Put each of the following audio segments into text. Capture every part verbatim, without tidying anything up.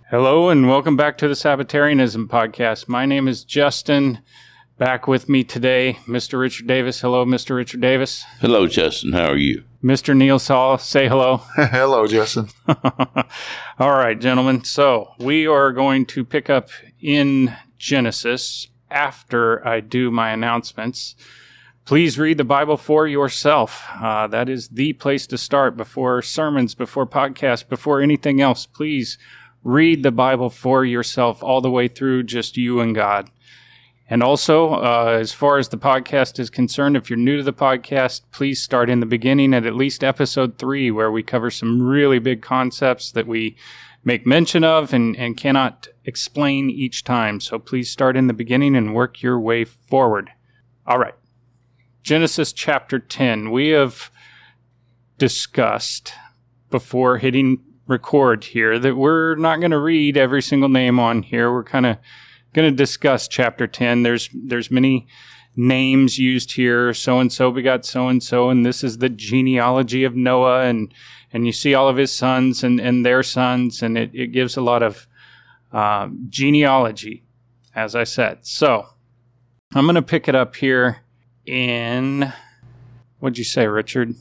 Hello and welcome back to the Sabbatarianism Podcast. My name is Justin. Back with me today, Mister Richard Davis. Hello, Mister Richard Davis. Hello, Justin. How are you? Mister Neil Saul. Say hello. Hello, Justin. All right, gentlemen. So we are going to pick up in Genesis after I do my announcements. Please read the Bible for yourself. Uh, that is the place to start before sermons, before podcasts, before anything else. Please read the Bible for yourself all the way through, just you and God. And also, uh, as far as the podcast is concerned, if you're new to the podcast, please start in the beginning at at least episode three, where we cover some really big concepts that we make mention of and, and cannot explain each time. So please start in the beginning and work your way forward. All right. Genesis chapter ten. We have discussed before hitting record here that we're not going to read every single name on here. We're kind of going to discuss chapter ten. There's there's many names used here. So-and-so begot so-and-so, and this is the genealogy of Noah, and and you see all of his sons and, and their sons, and it, it gives a lot of uh, genealogy, as I said. So I'm going to pick it up here in, what'd you say, Richard?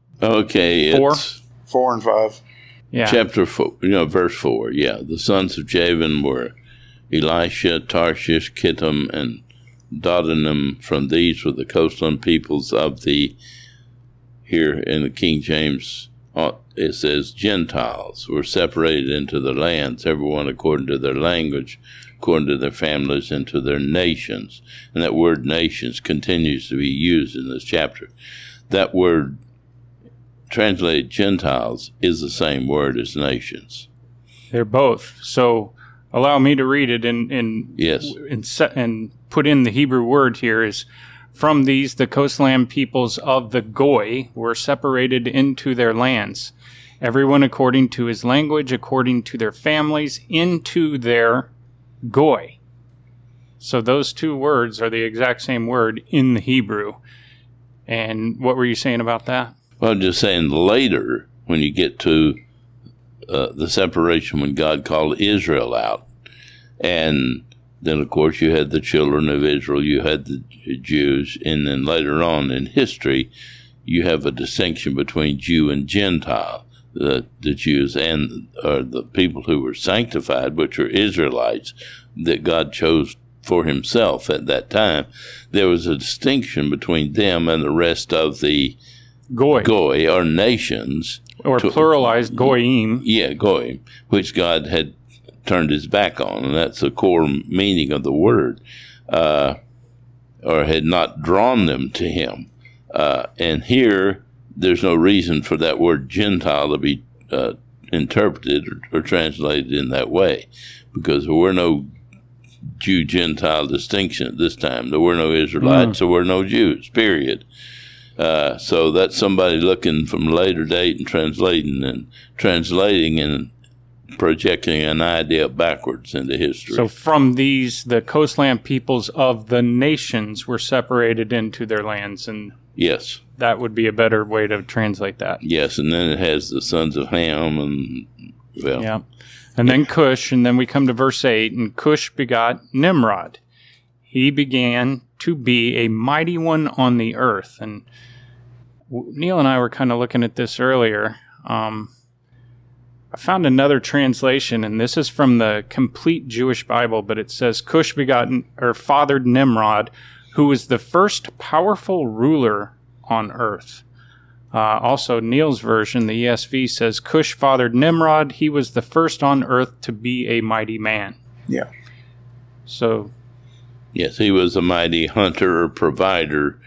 Okay. Four? It's Four and five. Yeah. Chapter four, you know, verse four. Yeah. The sons of Javan were Elisha, Tarshish, Kittim, and Dodanim. From these were the coastland peoples of the, here in the King James, it says Gentiles were separated into their lands, everyone according to their language, according to their families, and to their nations. And that word nations continues to be used in this chapter. That word translated Gentiles is the same word as nations. They're both. So allow me to read it and and Yes. and, set, and put in the Hebrew word here is, from these the coastland peoples of the Goy were separated into their lands, everyone according to his language, according to their families, into their Goy. So those two words are the exact same word in the Hebrew. And what were you saying about that? Well, I'm just saying later, when you get to uh, the separation when God called Israel out, and then, of course, you had the children of Israel, you had the Jews, and then later on in history, you have a distinction between Jew and Gentile. The, the Jews and or the people who were sanctified, which were Israelites, that God chose for himself at that time. There was a distinction between them and the rest of the Goy. Goy, or nations. Or to, pluralized Goyim. Yeah, Goyim, which God had turned his back on, and that's the core meaning of the word, uh, or had not drawn them to him. Uh, and here, there's no reason for that word Gentile to be uh, interpreted or, or translated in that way, because there were no Jew-Gentile distinction at this time. There were no Israelites, mm. there were no Jews, period. Uh, so that's somebody looking from a later date and translating and translating and projecting an idea backwards into history. So from these, the coastland peoples of the nations were separated into their lands, and yes, that would be a better way to translate that. Yes, and then it has the sons of Ham, and well, yeah, and then Cush, and then we come to verse eight, and Cush begot Nimrod. He began to be a mighty one on the earth. And Neil and I were kind of looking at this earlier. Um, I found another translation, and this is from the Complete Jewish Bible, but it says Cush begot or fathered Nimrod, who was the first powerful ruler on earth. Uh, also, Neil's version, the E S V, says Cush fathered Nimrod. He was the first on earth to be a mighty man. Yeah. So, yes, he was a mighty hunter or provider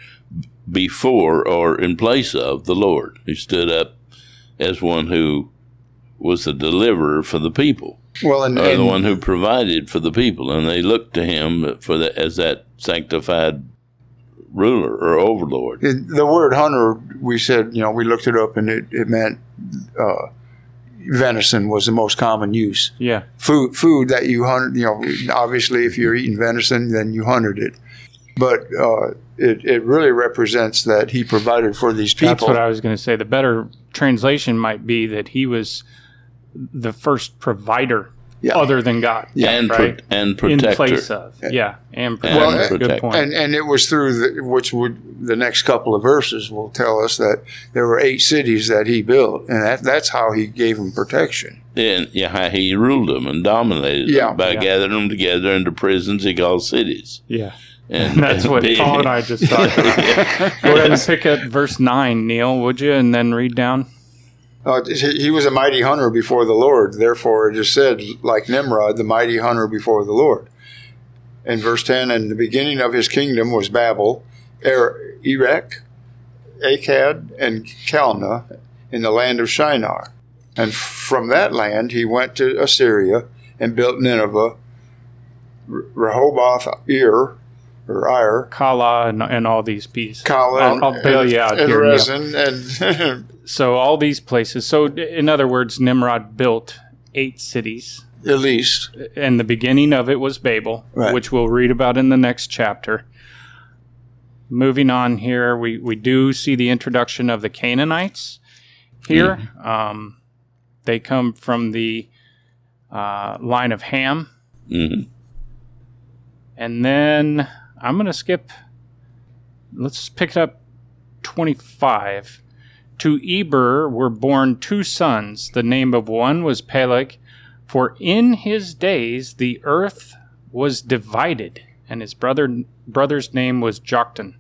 before or in place of the Lord. He stood up as one who was the deliverer for the people, well, and, or and the one who provided for the people, and they looked to him for the, as that sanctified ruler or overlord. The word hunter, we said, you know, we looked it up, and it, it meant uh, venison was the most common use. Yeah. Food food that you hunted, you know, obviously if you're eating venison, then you hunted it. But uh, it, it really represents that he provided for these people. That's what I was going to say. The better translation might be that he was the first provider Yeah. other than God. Yeah, and right? pro- and protector. In place of. Yeah, and And protector. Well, Good protect- point. And and it was through the, which would the next couple of verses will tell us that there were eight cities that he built, and that that's how he gave them protection. And yeah, how he ruled them and dominated Yeah. them by Yeah. gathering them together into prisons he called cities. yeah. And That's what and- Paul and I just talked about. Go ahead and pick up verse nine, Neil, would you? And then read down. Uh, he he was a mighty hunter before the Lord. Therefore, it is said, like Nimrod, the mighty hunter before the Lord. In verse ten, and the beginning of his kingdom was Babel, er- Erech, Akkad, and Calneh in the land of Shinar. And from that land he went to Assyria and built Nineveh, Rehoboth, Ir, or Ir, Kala and, and all these pieces. Kala, I'll, I'll bail and, you out and here, Neil. Rezin, and So all these places. So in other words, Nimrod built eight cities, at least. and the beginning of it was Babel, Right. which we'll read about in the next chapter. Moving on here, we, we do see the introduction of the Canaanites here. Um, they come from the uh, line of Ham. Mhm. And then I'm going to skip. Let's pick up twenty-five. To Eber were born two sons. The name of one was Peleg, for in his days the earth was divided, and his brother brother's name was Joktan.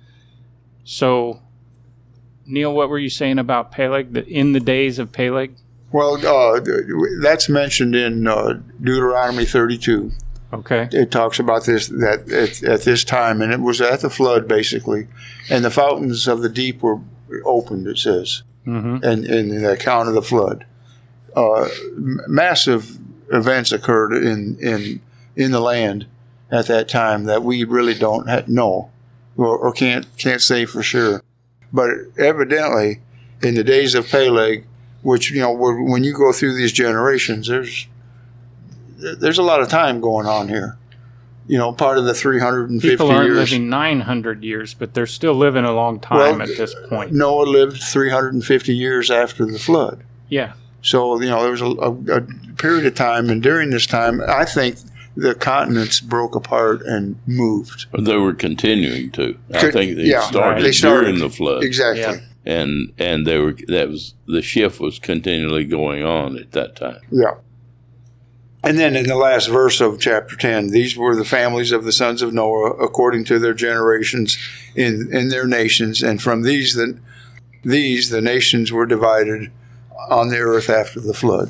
So, Neil, what were you saying about Peleg? That in the days of Peleg? Well, uh, that's mentioned in uh, Deuteronomy thirty-two. Okay. It talks about this that at, at this time, and it was at the flood, basically, and the fountains of the deep were opened. It says, Mm-hmm. and in the account of the flood, uh, m- massive events occurred in in in the land at that time that we really don't ha- know or, or can't can't say for sure. But evidently, in the days of Peleg, which you know, where- when you go through these generations, there's there's a lot of time going on here. You know, part of the three hundred fifty People aren't years. living nine hundred years, but they're still living a long time Well, at this point. Noah lived three hundred fifty years after the flood. Yeah. So, you know, there was a, a, a period of time, and during this time, I think the continents broke apart and moved. They were continuing to. I Could- think they yeah, started they started. during the flood. Exactly. Yeah. And and they were that was the shift was continually going on at that time. Yeah. And then in the last verse of chapter ten, these were the families of the sons of Noah according to their generations in, in their nations. And from these the, these, the nations were divided on the earth after the flood,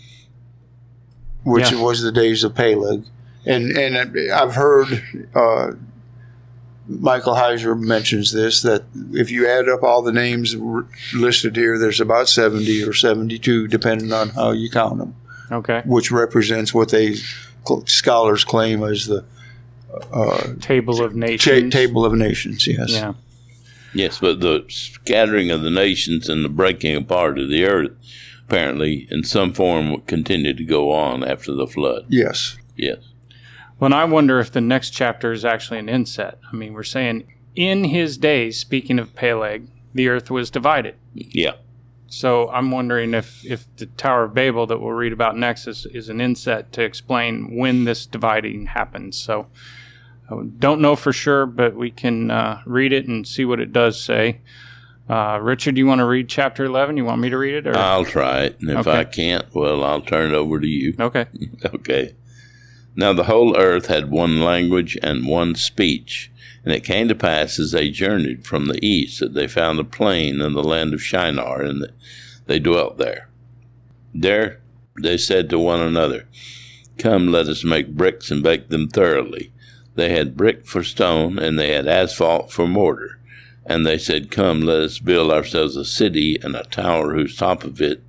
which Yeah. was the days of Peleg. And, and I've heard uh, Michael Heiser mentions this, that if you add up all the names r- listed here, there's about seventy or seventy-two, depending on how you count them, Okay. which represents what they cl- scholars claim as the uh, Table of cha- Nations. table of nations. Yes. Yeah. Yes, but the scattering of the nations and the breaking apart of the earth apparently in some form continued to go on after the flood. Yes. Yes. Well, and I wonder if the next chapter is actually an inset. I mean, we're saying in his days, speaking of Peleg, the earth was divided. Yeah. So I'm wondering if, if the Tower of Babel that we'll read about next is, is an inset to explain when this dividing happened. So I don't know for sure, but we can uh, read it and see what it does say. Uh, Richard, do you want to read chapter eleven? You want me to read it? Or? I'll try it. And if Okay. I can't, well, I'll turn it over to you. Okay. Okay. Now the whole earth had one language and one speech. And it came to pass as they journeyed from the east that they found a plain in the land of Shinar, and they dwelt there. There they said to one another, Come, let us make bricks and bake them thoroughly. They had brick for stone, and they had asphalt for mortar. And they said, Come, let us build ourselves a city and a tower whose top of it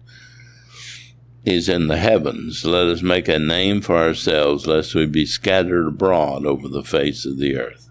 is in the heavens. Let us make a name for ourselves, lest we be scattered abroad over the face of the earth.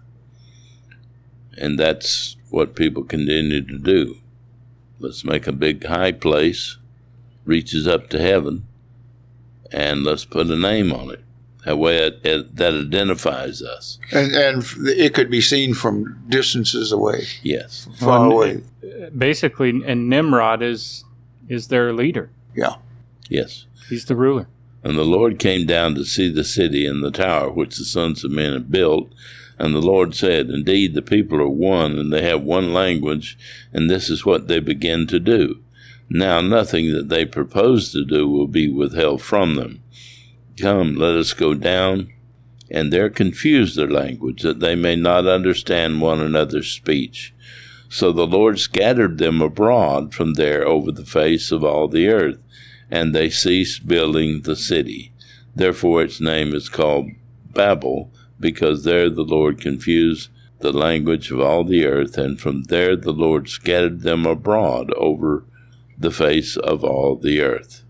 And that's what people continue to do. Let's make a big high place, reaches up to heaven, and let's put a name on it. That way it, it, that identifies us. And and it could be seen from distances away, Yes. far Well, away. Basically, and Nimrod is is their leader. Yeah. Yes. He's the ruler. And the Lord came down to see the city and the tower which the sons of men had built. And the Lord said, Indeed, the people are one, and they have one language, and this is what they begin to do. Now nothing that they propose to do will be withheld from them. Come, let us go down, and there confuse their language, that they may not understand one another's speech. So the Lord scattered them abroad from there over the face of all the earth, and they ceased building the city. Therefore its name is called Babel, because there the Lord confused the language of all the earth, and from there the Lord scattered them abroad over the face of all the earth.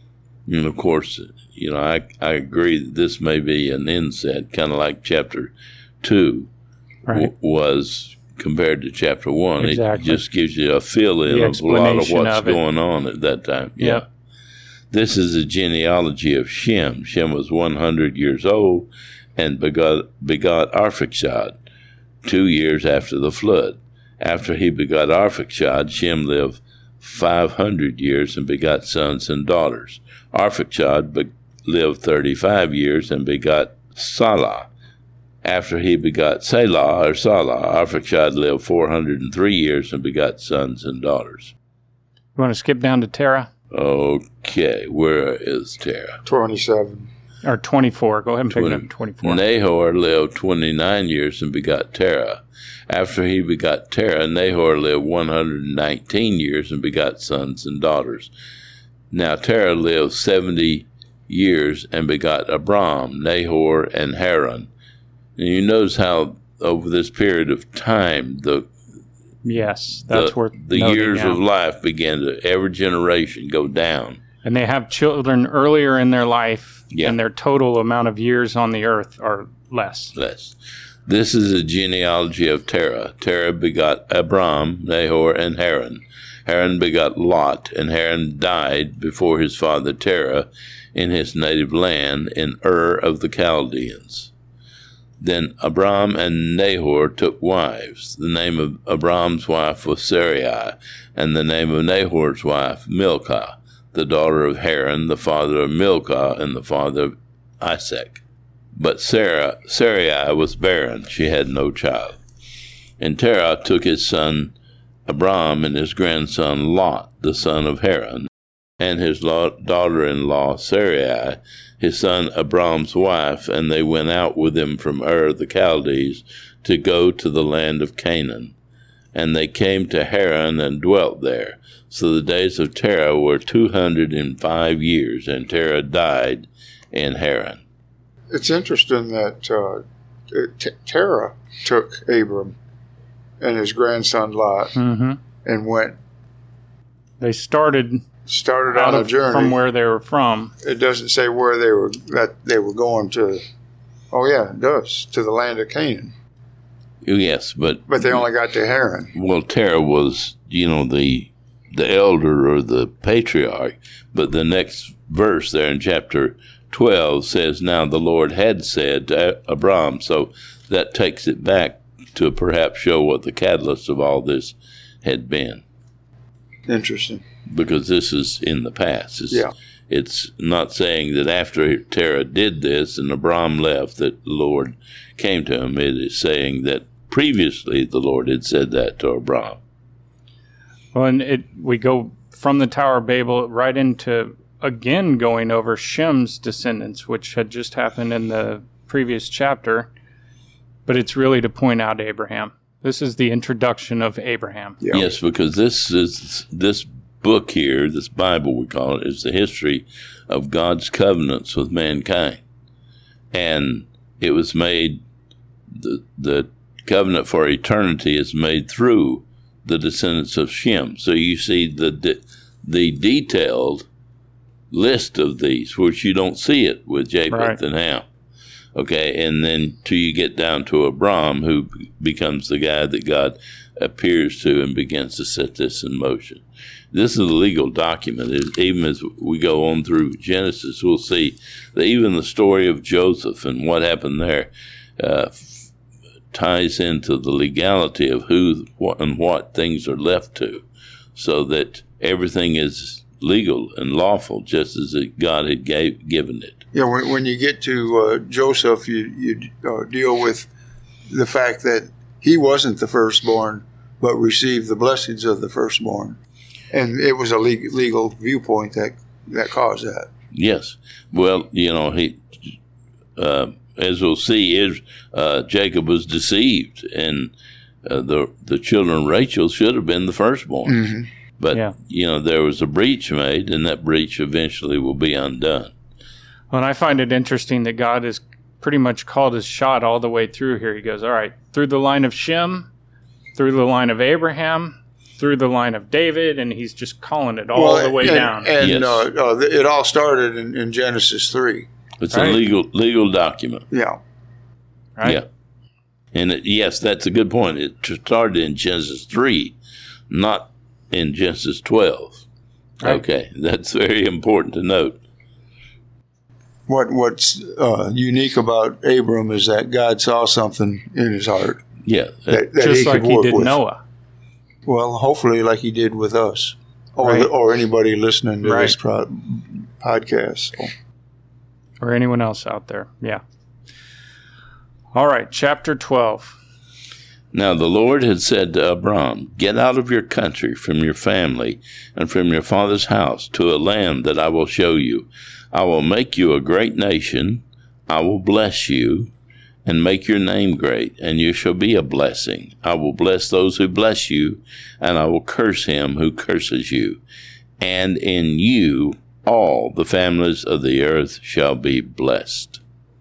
And of course, you know, I, I agree that this may be an inset, kind of like chapter two right. w- was compared to chapter one. Exactly. It just gives you a fill-in of a lot of what's of going on at that time. Yeah. Yep. This is a genealogy of Shem. Shem was one hundred years old and begot, begot Arphaxad two years after the flood. After he begot Arphaxad, Shem lived five hundred years and begot sons and daughters. Arphaxad be- lived thirty-five years and begot Salah. After he begot Selah or Salah, Arphaxad lived four hundred three years and begot sons and daughters. You want to skip down to Terah? Okay, where is Terah? twenty-seven. Or twenty-four. Go ahead and pick it up. twenty-four. Nahor lived twenty-nine years and begot Terah. After he begot Terah, Nahor lived one hundred nineteen years and begot sons and daughters. Now Terah lived seventy years and begot Abram, Nahor, and Haran. And you notice how over this period of time, the Yes, that's the, worth the noting, years yeah. of life began to, every generation, go down. And they have children earlier in their life, Yeah. and their total amount of years on the earth are less. Less. This is a genealogy of Terah. Terah begot Abram, Nahor, and Haran. Haran begot Lot, and Haran died before his father Terah in his native land in Ur of the Chaldeans. Then Abram and Nahor took wives. The name of Abram's wife was Sarai, and the name of Nahor's wife Milcah, the daughter of Haran, the father of Milcah, and the father of Isaac. But Sarah, Sarai was barren; she had no child. And Terah took his son Abram and his grandson Lot, the son of Haran, and his daughter-in-law Sarai, his son Abram's wife, and they went out with him from Ur the Chaldees to go to the land of Canaan. And they came to Haran and dwelt there. So the days of Terah were two hundred and five years, and Terah died in Haran. It's interesting that uh, T- Terah took Abram and his grandson Lot Mm-hmm. and went They started started out on a of, journey. from where they were from. It doesn't say where they were that they were going to. Oh yeah, it does, to the land of Canaan. Yes, but But they only got to Haran. well, Terah was, you know, the the elder or the patriarch. But the next verse there in chapter twelve says, "Now the Lord had said to Abram," so that takes it back to perhaps show what the catalyst of all this had been, Interesting. because this is in the past. It's, Yeah. it's not saying that after Terah did this and Abram left that the Lord came to him. It is saying that previously the Lord had said that to Abram. Well, and it we go from the Tower of Babel right into, again, going over Shem's descendants, which had just happened in the previous chapter. But it's really to point out Abraham. This is the introduction of Abraham. Yeah. Yes, because this is this book here, this Bible we call it, is the history of God's covenants with mankind. And it was made, the, the covenant for eternity is made through the descendants of Shem. So you see the de- the detailed list of these, which you don't see it with Japheth Right. and Ham. Okay, and then till you get down to Abram, who becomes the guy that God appears to and begins to set this in motion. This is a legal document. It, even as we go on through Genesis, we'll see that even the story of Joseph and what happened there uh, f- ties into the legality of who what, and what things are left to, so that everything is legal and lawful, just as it, God had gave, given it. Yeah, when, when you get to uh, Joseph, you, you uh, deal with the fact that he wasn't the firstborn, but received the blessings of the firstborn. And it was a legal, legal viewpoint that, that caused that. Yes. Well, you know, he, uh, as we'll see, is uh, Jacob was deceived, and uh, the the children of Rachel should have been the firstborn. Mm-hmm. But, Yeah. you know, there was a breach made, and that breach eventually will be undone. Well, and I find it interesting that God has pretty much called his shot all the way through here. He goes, all right, through the line of Shem, through the line of Abraham, through the line of David, and he's just calling it all Well, the way and, down. And Yes. uh, uh, it all started in, in Genesis three. It's Right. a legal legal document. Yeah. Right? Yeah. And it, yes, that's a good point. It started in Genesis three, not in Genesis twelve. Right. Okay, that's very important to note. What What's uh, unique about Abram is that God saw something in his heart Yeah. that, that Just he like could he work did with. Noah. Well, hopefully, like he did with us, or Right. the, or anybody listening to Right. this pro- podcast. So, Or anyone else out there. Yeah. All right, chapter twelve. Now the Lord had said to Abram, Get out of your country, from your family, and from your father's house, to a land that I will show you. I will make you a great nation. I will bless you, and make your name great, and you shall be a blessing. I will bless those who bless you, and I will curse him who curses you. And in you all the families of the earth shall be blessed.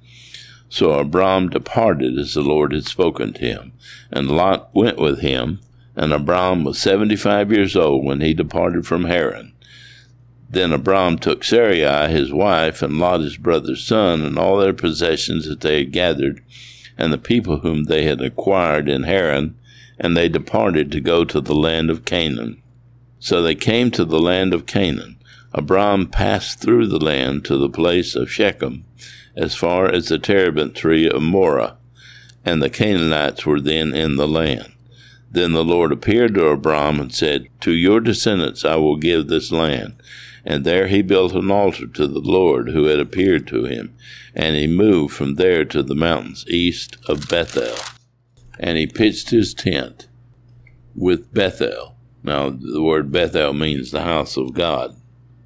So Abram departed as the Lord had spoken to him, and Lot went with him, and Abram was seventy-five years old when he departed from Haran. Then Abram took Sarai his wife, and Lot his brother's son, and all their possessions that they had gathered, and the people whom they had acquired in Haran, and they departed to go to the land of Canaan. So they came to the land of Canaan. Abram passed through the land to the place of Shechem, as far as the terebinth tree of Moreh, and the Canaanites were then in the land. Then the Lord appeared to Abram and said, To your descendants I will give this land. And there he built an altar to the Lord who had appeared to him, and he moved from there to the mountains east of Bethel. And he pitched his tent with Bethel. Now the word Bethel means the house of God,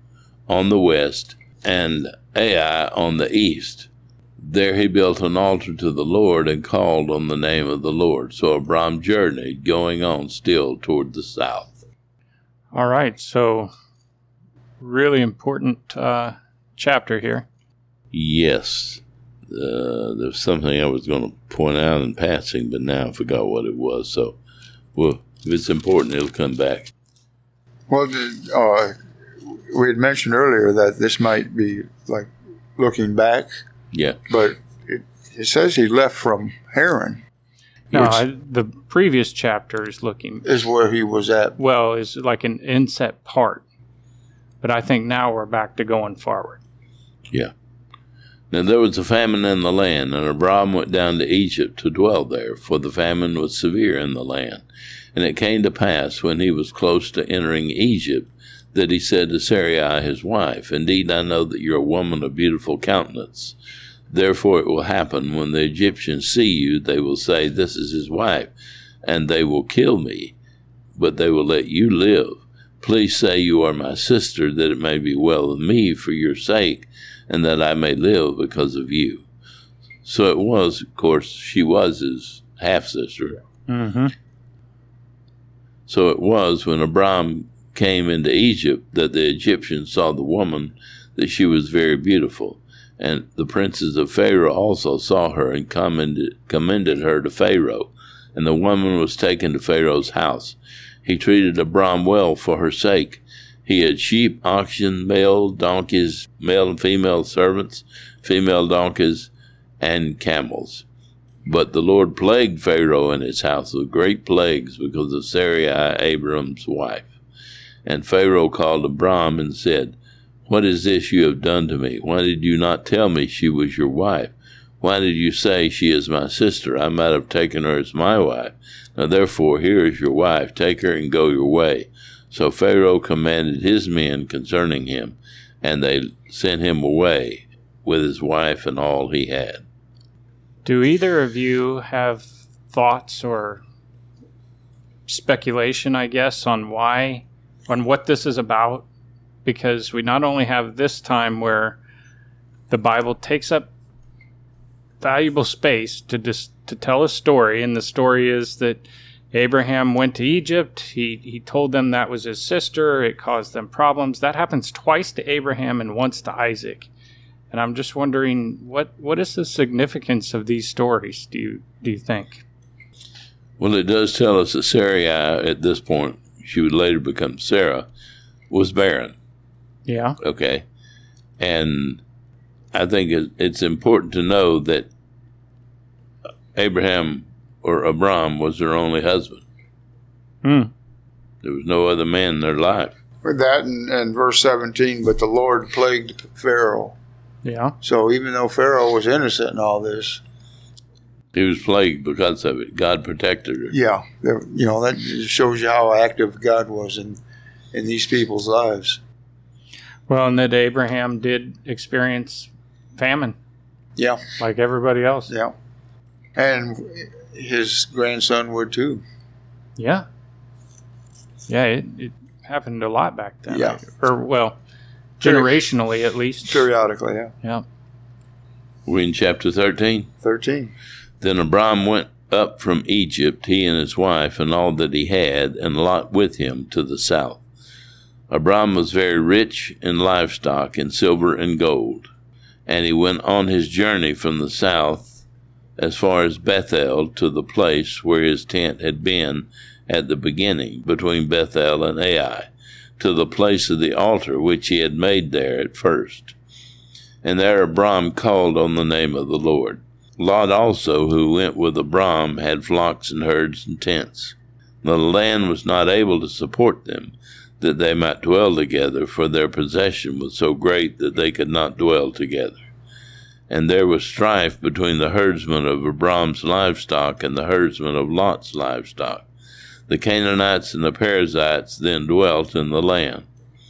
on the west, and Ai on the east. There he built an altar to the Lord and called on the name of the Lord. So Abram journeyed, going on still toward the south. All right, so really important uh, chapter here. Yes. Uh, there's something I was going to point out in passing, but now I forgot what it was. So, well, if it's important, it'll come back. well, the, uh, we had mentioned earlier that this might be like looking back, Yeah. but it, it says he left from Haran. No, which I, the previous chapter is looking, is where he was at. well, is like an inset part. But I think now we're back to going forward. Yeah. Now there was a famine in the land, and Abram went down to Egypt to dwell there, for the famine was severe in the land. And it came to pass, when he was close to entering Egypt, that he said to Sarai his wife, Indeed, I know that you are a woman of beautiful countenance. Therefore it will happen, when the Egyptians see you, they will say, This is his wife, and they will kill me, but they will let you live. Please say you are my sister, that it may be well with me for your sake, and that I may live because of you. So it was, of course, she was his half-sister. Mm-hmm. So it was, when Abram came into Egypt, that the Egyptians saw the woman, that she was very beautiful. And the princes of Pharaoh also saw her, and commended, commended her to Pharaoh. And the woman was taken to Pharaoh's house. He treated Abram well for her sake. He had sheep, oxen, male donkeys, male and female servants, female donkeys, and camels. But the Lord plagued Pharaoh and his house with great plagues because of Sarai, Abram's wife. And Pharaoh called Abram and said, What is this you have done to me? Why did you not tell me she was your wife? Why did you say she is my sister? I might have taken her as my wife. Now therefore, here is your wife. Take her and go your way. So Pharaoh commanded his men concerning him, and they sent him away with his wife and all he had. Do either of you have thoughts or speculation, I guess, on why, on what this is about? Because we not only have this time where the Bible takes up valuable space to dis- to tell a story, and the story is that Abraham went to Egypt. He he told them that was his sister. It caused them problems. That happens twice to Abraham and once to Isaac. And I'm just wondering, what, what is the significance of these stories, do you do you think? Well, it does tell us that Sarai, at this point, she would later become Sarah, was barren. Yeah. Okay. And I think it, it's important to know that Abraham or Abram was their only husband. Hmm. There was no other man in their life. With that and, and verse seventeen, but the Lord plagued Pharaoh. Yeah. So even though Pharaoh was innocent in all this, he was plagued because of it. God protected her. Yeah. There, you know, that shows you how active God was in, in these people's lives. Well, and that Abraham did experience famine. Yeah. Like everybody else. Yeah. And his grandson would too. Yeah. Yeah, it, it happened a lot back then. Yeah. Or, well, generationally at least. Periodically, yeah. Yeah. We're in chapter thirteen. thirteen. Then Abram went up from Egypt, he and his wife, and all that he had, and Lot with him to the south. Abram was very rich in livestock, in silver and gold. And he went on his journey from the south as far as Bethel, to the place where his tent had been at the beginning, between Bethel and Ai, to the place of the altar which he had made there at first. And there Abram called on the name of the Lord. Lot also, who went with Abram, had flocks and herds and tents. The land was not able to support them, that they might dwell together, for their possession was so great that they could not dwell together. And there was strife between the herdsmen of Abram's livestock and the herdsmen of Lot's livestock. The Canaanites and the Perizzites then dwelt in the land.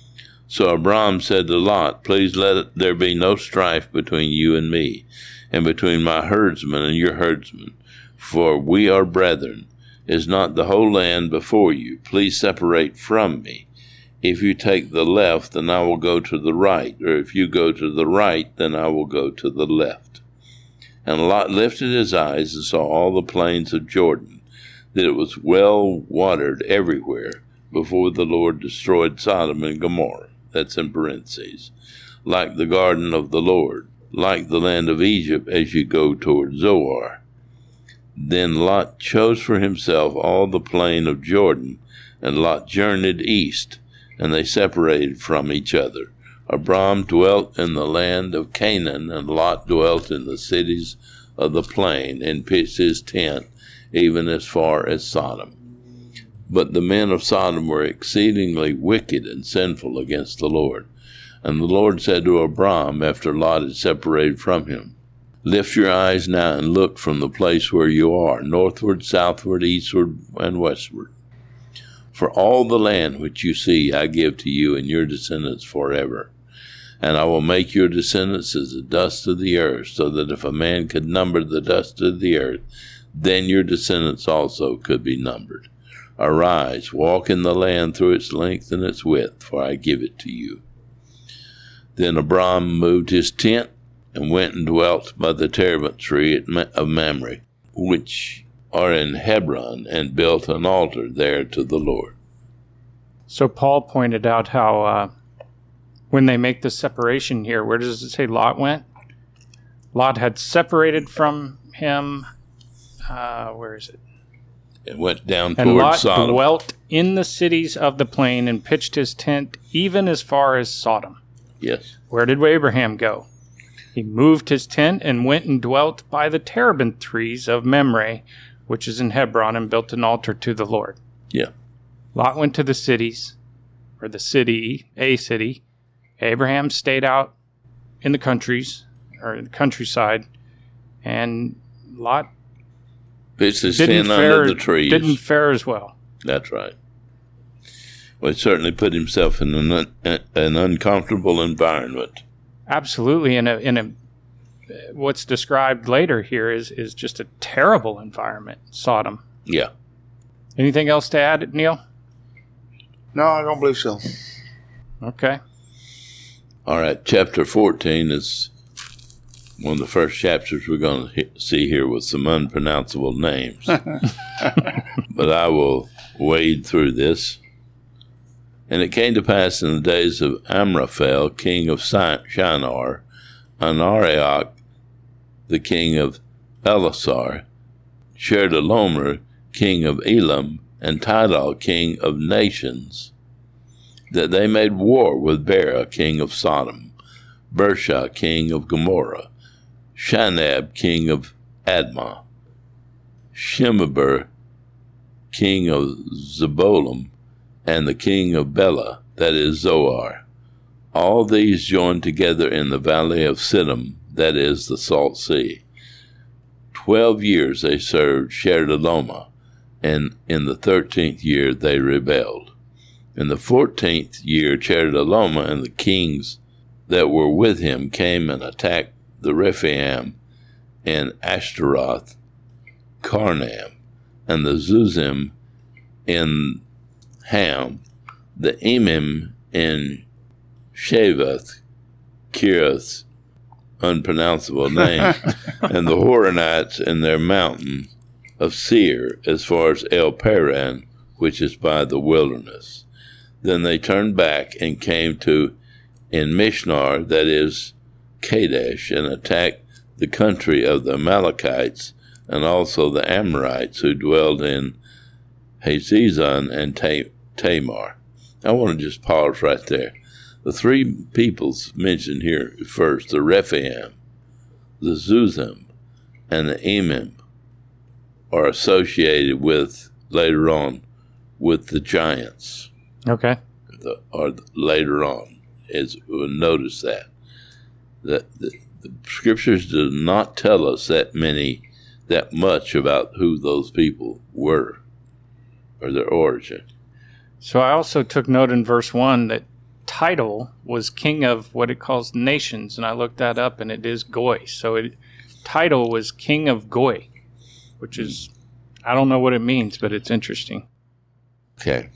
So Abram said to Lot, Please let it, there be no strife between you and me, and between my herdsmen and your herdsmen, for we are brethren. Is not the whole land before you? Please separate from me. If you take the left, then I will go to the right, or if you go to the right, then I will go to the left. And Lot lifted his eyes and saw all the plains of Jordan, that it was well watered everywhere, before the Lord destroyed Sodom and Gomorrah. That's in parentheses. Like the garden of the Lord, like the land of Egypt as you go toward Zoar. Then Lot chose for himself all the plain of Jordan, and Lot journeyed east, and they separated from each other. Abram dwelt in the land of Canaan, and Lot dwelt in the cities of the plain, and pitched his tent even as far as Sodom. But the men of Sodom were exceedingly wicked and sinful against the Lord. And the Lord said to Abram, after Lot had separated from him, Lift your eyes now and look from the place where you are, northward, southward, eastward, and westward. For all the land which you see I give to you and your descendants forever. And I will make your descendants as the dust of the earth, so that if a man could number the dust of the earth, then your descendants also could be numbered. Arise, walk in the land through its length and its width, for I give it to you. Then Abram moved his tent and went and dwelt by the terebinth tree of Mamre, which are in Hebron, and built an altar there to the Lord. So Paul pointed out how uh, when they make the separation here, where does it say Lot went? Lot had separated from him. Uh, where is it? It went down and toward Lot Sodom. dwelt in the cities of the plain and pitched his tent even as far as Sodom. Yes. Where did Abraham go? He moved his tent and went and dwelt by the terebinth trees of Mamre, which is in Hebron, and built an altar to the Lord. Yeah. Lot went to the cities, or the city, a city. Abraham stayed out in the countries, or the countryside, and Lot Pitched his didn't tent fare, under the trees. didn't fare as well. That's right. Well, he certainly put himself in an, un- an uncomfortable environment. Absolutely. In a, in a, what's described later here is, is just a terrible environment, Sodom. Yeah. Anything else to add, Neil? No, I don't believe so. Okay. All right. Chapter fourteen is one of the first chapters we're going to see here with some unpronounceable names. But I will wade through this. And it came to pass in the days of Amraphel, king of Shinar, Anarioch, the king of Elasar, Chedorlaomer, king of Elam, and Tidal, king of nations, that they made war with Bera, king of Sodom, Bersha, king of Gomorrah, Shinab, king of Admah, Shemeber, king of Zebolim, and the king of Bela, that is Zoar. All these joined together in the valley of Siddim, that is the Salt Sea. Twelve years they served Chedorlaomer, and in the thirteenth year they rebelled. In the fourteenth year Chedorlaomer and the kings that were with him came and attacked the Rephaim and Ashtaroth, Karnam, and the Zuzim in Ham, the Emim in Shavath, Kirith, unpronounceable name, and the Horonites in their mountain of Seir, as far as El Paran, which is by the wilderness. Then they turned back and came to in Mishnar, that is Kadesh, and attacked the country of the Amalekites, and also the Amorites who dwelled in Hazezon and Tamar. I want to just pause right there. The three peoples mentioned here first, the Rephaim, the Zuzim, and the Emim, are associated with, later on, with the giants. Okay. The, or the, later on, as we'll notice that. The, the, the scriptures do not tell us that many, that much about who those people were, or their origin. So I also took note in verse one that Tidal was king of what it calls nations, and I looked that up, and it is Goy. So it, Tidal was king of Goy, which is, I don't know what it means, but it's interesting. Okay.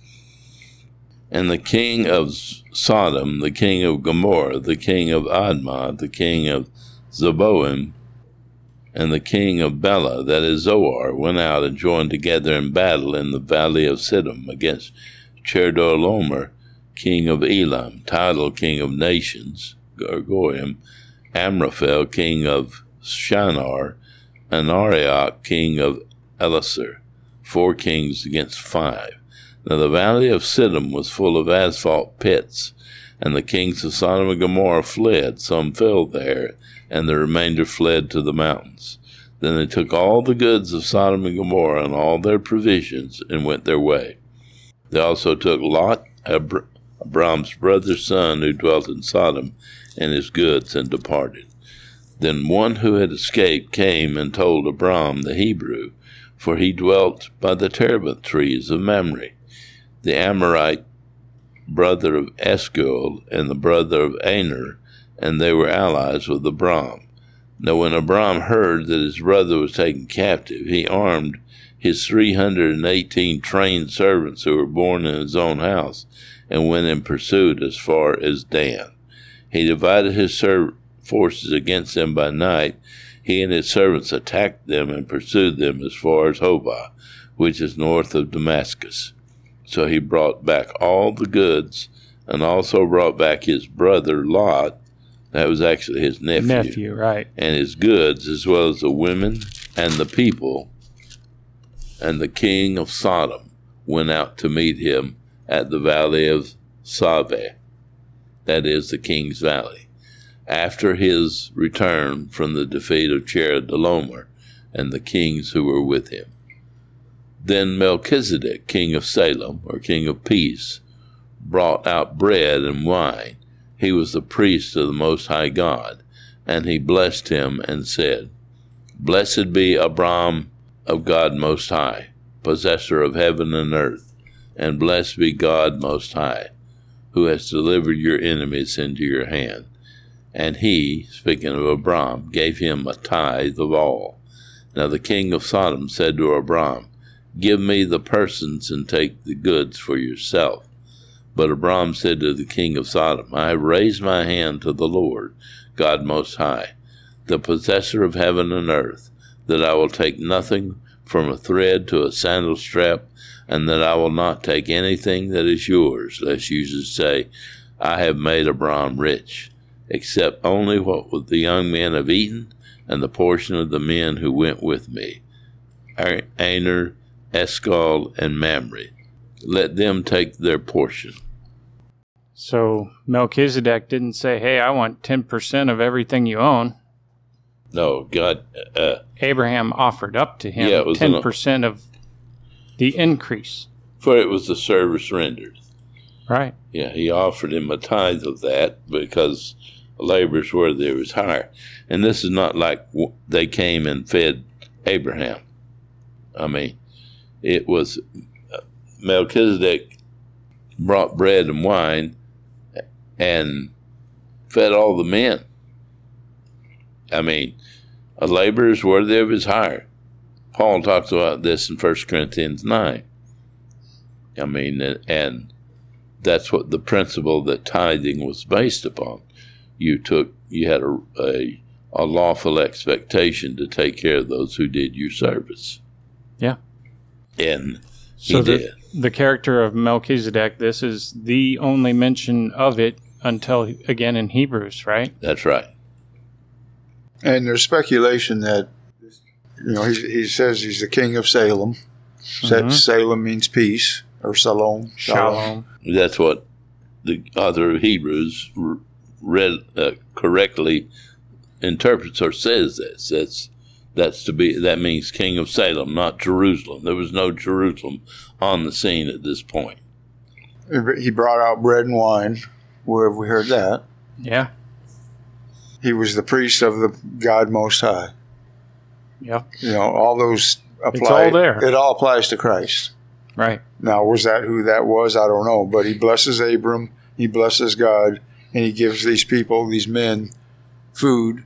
And the king of Sodom, the king of Gomorrah, the king of Admah, the king of Zeboim, and the king of Bela, that is Zoar, went out and joined together in battle in the valley of Siddim against Chedorlaomer, king of Elam, Tidal, king of nations, Goyim, Amraphel, king of Shinar, and Arioch, king of Elasar, four kings against five. Now the valley of Siddim was full of asphalt pits, and the kings of Sodom and Gomorrah fled. Some fell there, and the remainder fled to the mountains. Then they took all the goods of Sodom and Gomorrah and all their provisions, and went their way. They also took Lot, Abr- Abram's brother's son, who dwelt in Sodom, and his goods, and departed. Then one who had escaped came and told Abram the Hebrew, for he dwelt by the terebinth trees of Mamre, the Amorite, brother of Eshcol, and the brother of Aner, and they were allies with Abram. Now when Abram heard that his brother was taken captive, he armed his three hundred and eighteen trained servants who were born in his own house, and went in pursuit as far as Dan. He divided his ser- forces against them by night. He and his servants attacked them and pursued them as far as Hobah, which is north of Damascus. So he brought back all the goods, and also brought back his brother Lot, that was actually his nephew, Nephew, right. and his goods, as well as the women and the people. And the king of Sodom went out to meet him at the valley of Saveh, that is the king's valley, after his return from the defeat of Chedorlaomer and the kings who were with him. Then Melchizedek, king of Salem, or king of peace, brought out bread and wine. He was the priest of the Most High God, and he blessed him and said, Blessed be Abram of God Most High, possessor of heaven and earth, and blessed be God Most High, who has delivered your enemies into your hand. And he, speaking of Abram, gave him a tithe of all. Now the king of Sodom said to Abram, Give me the persons and take the goods for yourself. But Abram said to the king of Sodom, I have raised my hand to the Lord, God Most High, the possessor of heaven and earth, that I will take nothing from a thread to a sandal strap, and that I will not take anything that is yours, lest you should say, I have made Abram rich, except only what the young men have eaten, and the portion of the men who went with me, Aner, Eshcol, and Mamre. Let them take their portion. So Melchizedek didn't say, hey, I want ten percent of everything you own. No, God... Uh, Abraham offered up to him yeah, ten percent of the increase. For it was the service rendered. Right. Yeah, he offered him a tithe of that because labor's worthy of his hire. And this is not like they came and fed Abraham. I mean, it was Melchizedek brought bread and wine and fed all the men. I mean, a laborer is worthy of his hire. Paul talks about this in First Corinthians nine. I mean, and that's what the principle that tithing was based upon. You took, you had a, a, a lawful expectation to take care of those who did you service. Yeah. And he so the, did. The character of Melchizedek, this is the only mention of it until, again, in Hebrews, right? That's right. And there's speculation that, you know, he, he says he's the king of Salem. Mm-hmm. Salem means peace, or Shalom. Shalom. That's what the author of Hebrews read uh, correctly interprets or says this. That's that's to be that means king of Salem, not Jerusalem. There was no Jerusalem on the scene at this point. He brought out bread and wine. Where have we heard that? Yeah. He was the priest of the God Most High. Yeah. You know, all those apply. It's all there. It all applies to Christ. Right. Now, was that who that was? I don't know. But he blesses Abram, he blesses God, and he gives these people, these men, food.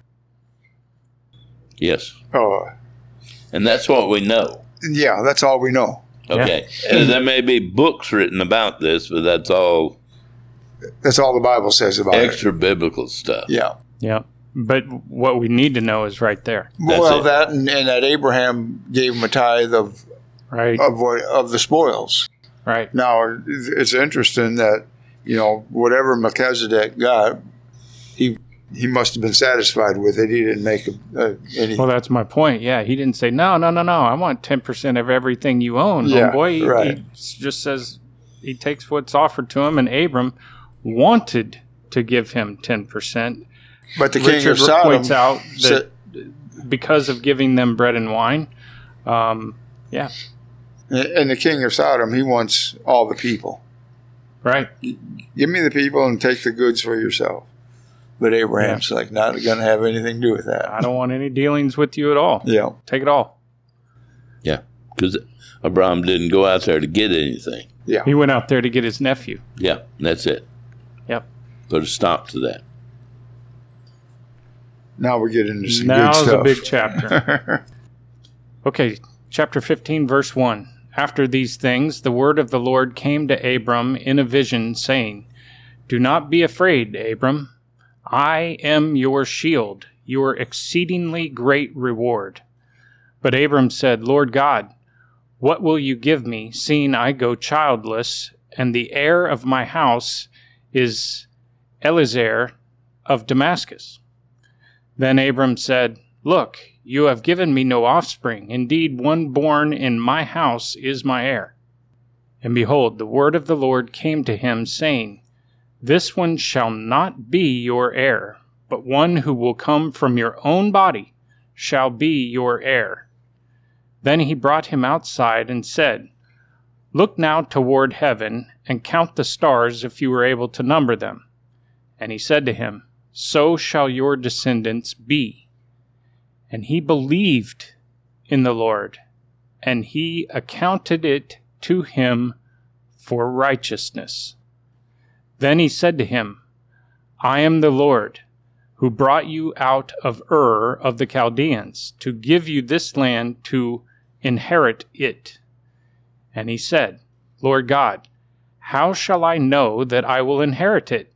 Yes. Uh, and that's what we know. Yeah, that's all we know. Okay. Yeah. And there may be books written about this, but that's all. That's all the Bible says about extra it. Extra biblical stuff. Yeah. Yeah. But what we need to know is right there. That's well, it. that and, and that Abraham gave him a tithe of right of what, of the spoils. Right. Now, it's interesting that, you know, whatever Melchizedek got, he he must have been satisfied with it. He didn't make a, a, any. Well, that's my point. Yeah, he didn't say, no, no, no, no, I want ten percent of everything you own, yeah, homeboy. He, right. he just says he takes what's offered to him, and Abram wanted to give him ten percent. But the king Richard of Sodom points out that said, because of giving them bread and wine, um, yeah. And the king of Sodom, he wants all the people. Right. Give me the people and take the goods for yourself. But Abraham's yeah. like, not going to have anything to do with that. I don't want any dealings with you at all. Yeah. Take it all. Yeah. Because Abraham didn't go out there to get anything. Yeah. He went out there to get his nephew. Yeah. That's it. Yep. Put a stop to that. Now we get into some Now's good stuff. a big chapter. Okay, chapter fifteen, verse one. After these things, the word of the Lord came to Abram in a vision, saying, Do not be afraid, Abram. I am your shield, your exceedingly great reward. But Abram said, Lord God, what will you give me, seeing I go childless, and the heir of my house is Eliezer of Damascus? Then Abram said, Look, you have given me no offspring. Indeed, one born in my house is my heir. And behold, the word of the Lord came to him, saying, This one shall not be your heir, but one who will come from your own body shall be your heir. Then he brought him outside and said, Look now toward heaven, and count the stars if you are able to number them. And he said to him, So shall your descendants be. And he believed in the Lord, and he accounted it to him for righteousness. Then he said to him, I am the Lord, who brought you out of Ur of the Chaldeans, to give you this land to inherit it. And he said, Lord God, how shall I know that I will inherit it?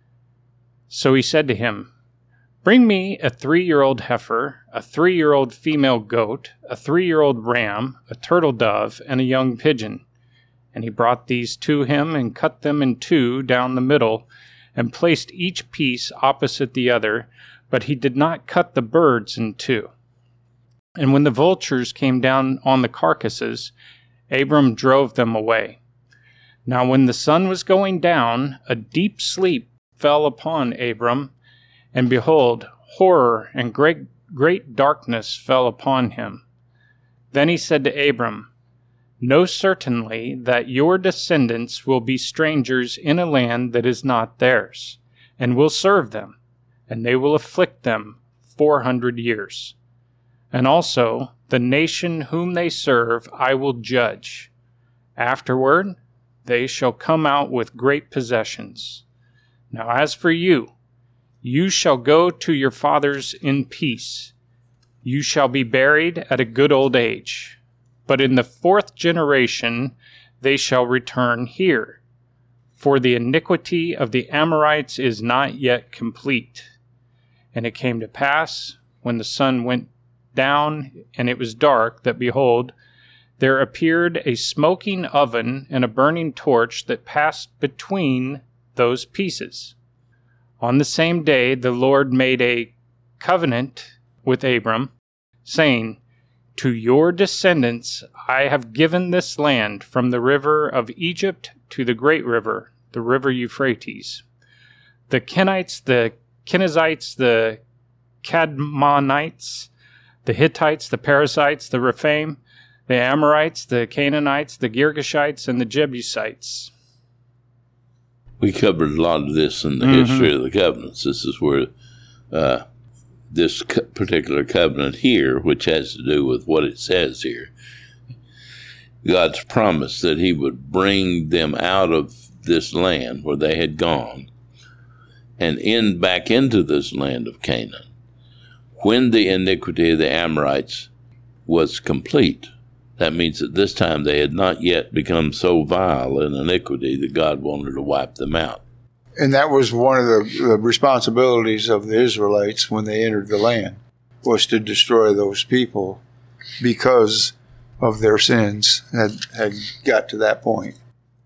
So he said to him, Bring me a three-year-old heifer, a three-year-old female goat, a three-year-old ram, a turtle dove, and a young pigeon. And he brought these to him and cut them in two down the middle, and placed each piece opposite the other, but he did not cut the birds in two. And when the vultures came down on the carcasses, Abram drove them away. Now when the sun was going down, a deep sleep fell upon Abram, and behold, horror and great great darkness fell upon him. Then he said to Abram, Know certainly that your descendants will be strangers in a land that is not theirs, and will serve them, and they will afflict them four hundred years. And also the nation whom they serve I will judge. Afterward they shall come out with great possessions. Now as for you, you shall go to your fathers in peace. You shall be buried at a good old age. But in the fourth generation they shall return here, for the iniquity of the Amorites is not yet complete. And it came to pass, when the sun went down and it was dark, that behold, there appeared a smoking oven and a burning torch that passed between those pieces. On the same day the Lord made a covenant with Abram, saying, To your descendants I have given this land, from the river of Egypt to the great river, the river Euphrates. The Kenites, the Kenizzites, the Cadmonites, the Hittites, the Perizzites, the Rephaim, the Amorites, the Canaanites, the Girgashites, and the Jebusites. We covered a lot of this in the Mm-hmm. history of the covenants. This is where uh, this co- particular covenant here, which has to do with what it says here, God's promise that he would bring them out of this land where they had gone and in back into this land of Canaan when the iniquity of the Amorites was complete. That means that this time they had not yet become so vile in iniquity that God wanted to wipe them out. And that was one of the, the responsibilities of the Israelites when they entered the land, was to destroy those people because of their sins had, had got to that point.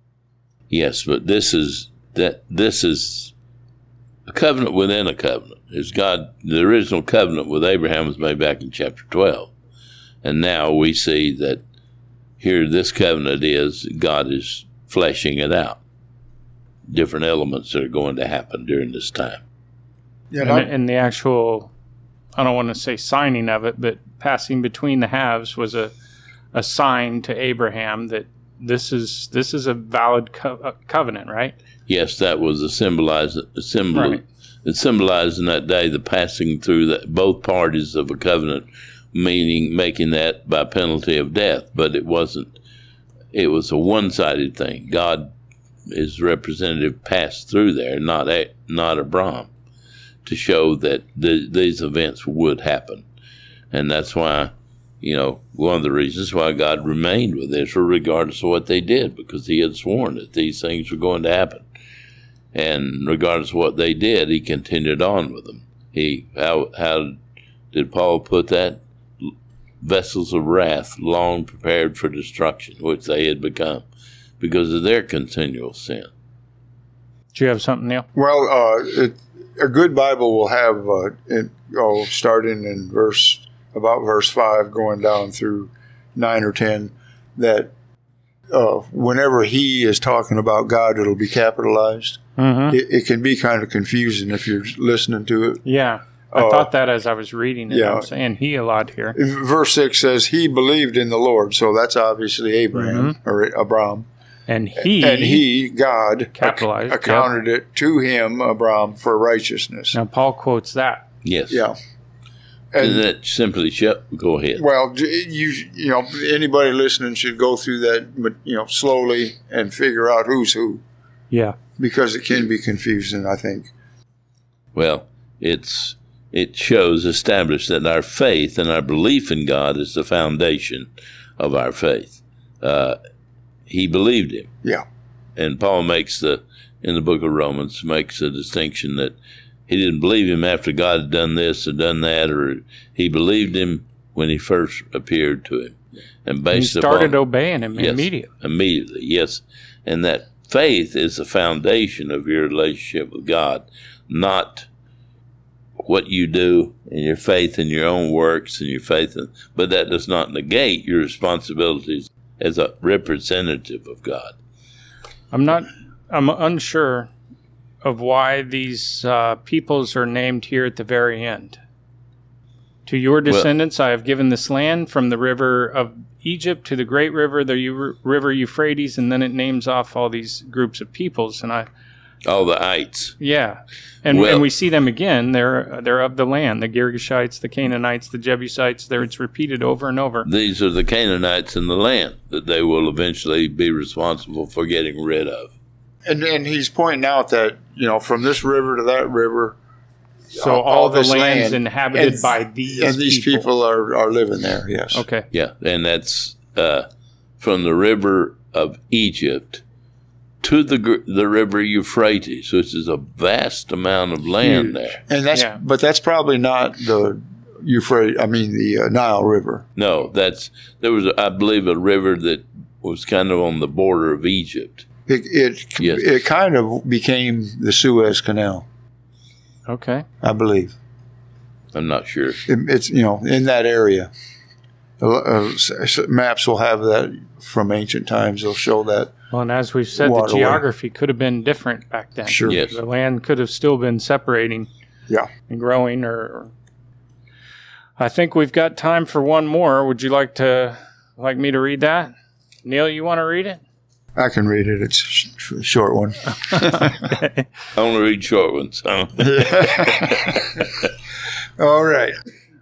Yes, but this is that this is a covenant within a covenant. It's God. The original covenant with Abraham was made back in chapter twelve, and now we see that here this covenant is God is fleshing it out. Different elements that are going to happen during this time. Yeah, and, and the actual, I don't want to say signing of it, but passing between the halves was a a sign to Abraham that this is this is a valid co- uh, covenant, right? Yes, that was a symbolized a symbol. Right. It symbolized in that day the passing through the, both parties of a covenant, meaning making that by penalty of death. But it wasn't. It was a one-sided thing. God, his representative, passed through there, not a, not Abraham, to show that the, these events would happen, and that's why. You know, one of the reasons why God remained with Israel regardless of what they did, because he had sworn that these things were going to happen. And regardless of what they did, he continued on with them. He, how, how did Paul put that? Vessels of wrath, long prepared for destruction, which they had become because of their continual sin. Do you have something, Neil? Well, uh, it, a good Bible will have, uh, it, oh, starting in verse about verse five, going down through nine or ten, that uh, whenever he is talking about God, it'll be capitalized. Mm-hmm. It, it can be kind of confusing if you're listening to it. Yeah, I Uh, thought that as I was reading it. yeah. I'm saying he a lot here. Verse six says, he believed in the Lord. So that's obviously Abraham, Mm-hmm. or Abram. And he, And he, God, Capitalized, ac- accounted it to him, Abram, for righteousness. now Paul quotes that. Yes. Yeah. And that simply show, go ahead. Well, you you know, anybody listening should go through that, but you know, slowly and figure out who's who, Yeah. because it can be confusing, I think. Well, it's it shows established that our faith and our belief in God is the foundation of our faith. Uh, he believed him. Yeah. And Paul makes the, in the book of Romans, makes a distinction that he didn't believe him after God had done this or done that, or he believed him when he first appeared to him. And based He started upon, obeying him yes, immediately. Immediately, yes. And that faith is the foundation of your relationship with God, not what you do and your faith in your own works and your faith in, but that does not negate your responsibilities as a representative of God. I'm not, I'm unsure of why these uh, peoples are named here at the very end. To your descendants well, I have given this land, from the river of Egypt to the great river, the U- river Euphrates, and then it names off all these groups of peoples. And I, all the ites. Yeah. And, well, and we see them again. They're they're of the land, the Girgashites, the Canaanites, the Jebusites. There, it's repeated over and over. These are the Canaanites in the land that they will eventually be responsible for getting rid of. And and he's pointing out that, you know, from this river to that river, so all, all the land's land, inhabited and, by these and these people, people are, are living there. Yes. Okay. Yeah, and that's uh, from the river of Egypt to the the river Euphrates, which is a vast amount of land Huge. there. And that's yeah. but that's probably not the Euphrates. I mean the uh, Nile River. No, that's there was I believe a river that was kind of on the border of Egypt. It it, yes. it kind of became the Suez Canal. Okay. I believe. I'm not sure. It, it's, you know, in that area. Uh, maps will have that from ancient times. They'll show that. Well, and as we've said, the geography could have been different back then. Sure. Yes. The land could have still been separating yeah. and growing. Or, or I think we've got time for one more. Would you like to like me to read that? Neil, you want to read it? I can read it. It's a short one. I only read short ones. Huh? All right.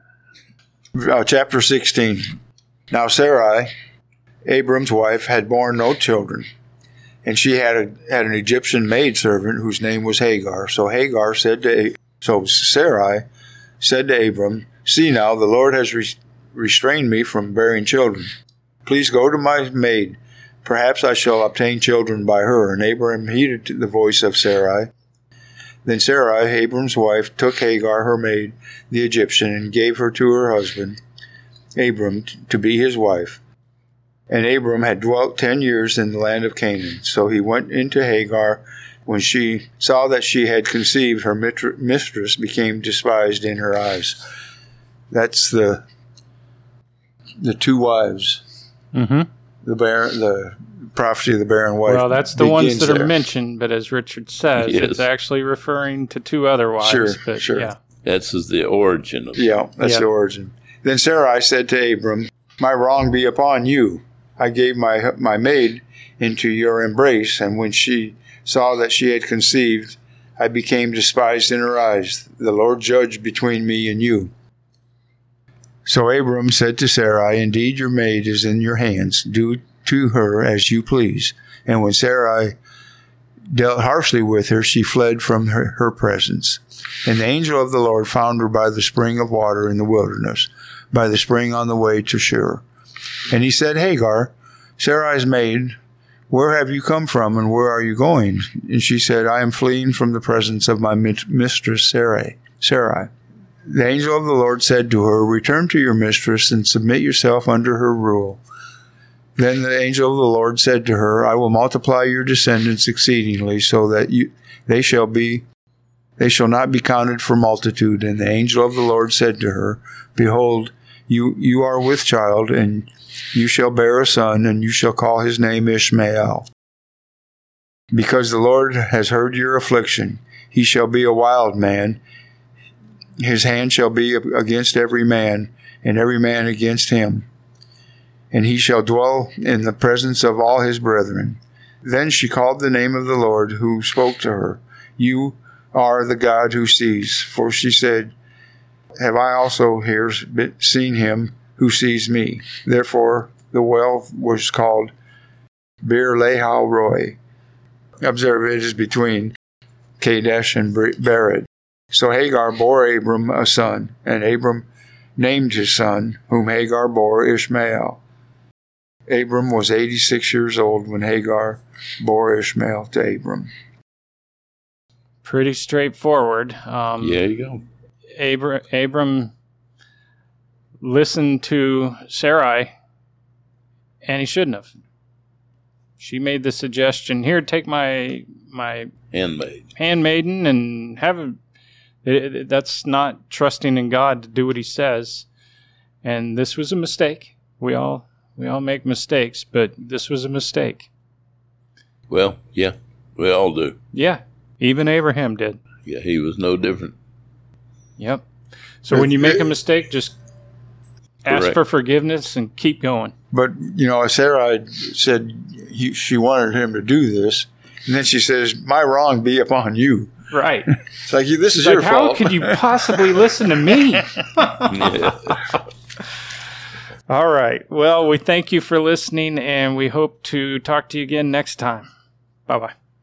Uh, chapter sixteen. Now Sarai, Abram's wife, had borne no children, and she had a, had an Egyptian maidservant whose name was Hagar. So Hagar said to so Sarai said to Abram, "See now, the Lord has re- restrained me from bearing children. Please go to my maid. Perhaps I shall obtain children by her." And Abram heeded the voice of Sarai. Then Sarai, Abram's wife, took Hagar, her maid, the Egyptian, and gave her to her husband, Abram, to be his wife. And Abram had dwelt ten years in the land of Canaan. So he went into Hagar. When she saw that she had conceived, her mistress became despised in her eyes. That's the the two wives. Mm-hmm. The barren, the prophecy of the barren wife. Well, that's the ones that there. are mentioned, but as Richard says, yes. it's actually referring to two other wives. Sure, but sure. Yeah. That's the origin of it. Yeah, that's yeah. the origin. Then Sarai said to Abram, "My wrong be upon you. I gave my my maid into your embrace, and when she saw that she had conceived, I became despised in her eyes. The Lord judged between me and you." So Abram said to Sarai, "Indeed, your maid is in your hands. Do to her as you please." And when Sarai dealt harshly with her, she fled from her, her presence. And the angel of the Lord found her by the spring of water in the wilderness, by the spring on the way to Shur. And he said, "Hagar, Sarai's maid, where have you come from, and where are you going?" And she said, "I am fleeing from the presence of my mistress Sarai." Sarai. The angel of the Lord said to her, "Return to your mistress and submit yourself under her rule." Then the angel of the Lord said to her, "I will multiply your descendants exceedingly, so that you they shall be they shall not be counted for multitude." And the angel of the Lord said to her, "Behold, you you are with child, and you shall bear a son, and you shall call his name Ishmael. Because the Lord has heard your affliction, he shall be a wild man. His hand shall be against every man, and every man against him. And he shall dwell in the presence of all his brethren." Then she called the name of the Lord who spoke to her, "You are the God who sees." For she said, have I also here seen him who sees me. Therefore, the well was called Bir Lahai Roi. Observe, it is between Kadesh and Bered. So Hagar bore Abram a son, and Abram named his son, whom Hagar bore, Ishmael. Abram was eighty-six years old when Hagar bore Ishmael to Abram. Pretty straightforward. Um, Yeah, you go. Abra- Abram listened to Sarai, and he shouldn't have. She made the suggestion, here, take my my Handmaid. handmaiden and have a... It, it, that's not trusting in God to do what he says. And this was a mistake. We all we all make mistakes, but this was a mistake. Well, yeah, we all do. Yeah, even Abraham did. Yeah, he was no different. Yep. So when you make a mistake, just ask Correct. for forgiveness and keep going. But, you know, Sarai said he, she wanted him to do this. And then she says, my wrong be upon you. Right. It's like, this is Like, your how fault. could you possibly listen to me? Yeah. All right. Well, we thank you for listening, and we hope to talk to you again next time. Bye-bye.